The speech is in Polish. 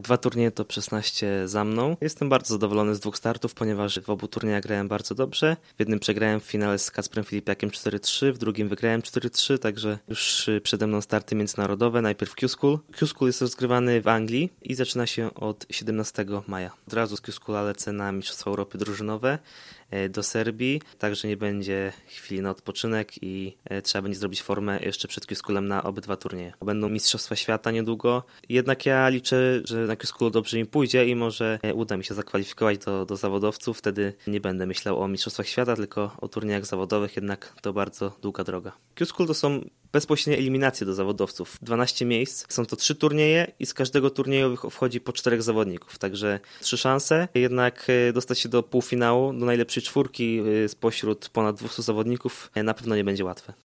2 turnieje top 16 za mną. Jestem bardzo zadowolony z 2 startów, ponieważ w obu turniejach grałem bardzo dobrze. W jednym przegrałem w finale z Kacprem Filipiakiem 4-3, w drugim wygrałem 4-3, także już przede mną starty międzynarodowe. Najpierw Q-School. Q-School jest rozgrywany w Anglii i zaczyna się od 17 maja. Od razu z Q-Schoola lecę na Mistrzostwa Europy drużynowe do Serbii, także nie będzie chwili na odpoczynek i trzeba będzie zrobić formę jeszcze przed Q-Schoolem na obydwa turnieje. Będą Mistrzostwa Świata niedługo, jednak ja liczę, że na Q-Schoolu dobrze mi pójdzie i może uda mi się zakwalifikować do zawodowców, wtedy nie będę myślał o Mistrzostwach Świata, tylko o turniejach zawodowych, jednak to bardzo długa droga. Q-School to są bezpośrednie eliminacje do zawodowców. 12 miejsc, są to 3 turnieje i z każdego turnieju wchodzi po 4 zawodników, także 3 szanse, jednak dostać się do półfinału, do najlepszej czwórki spośród ponad 200 zawodników na pewno nie będzie łatwe.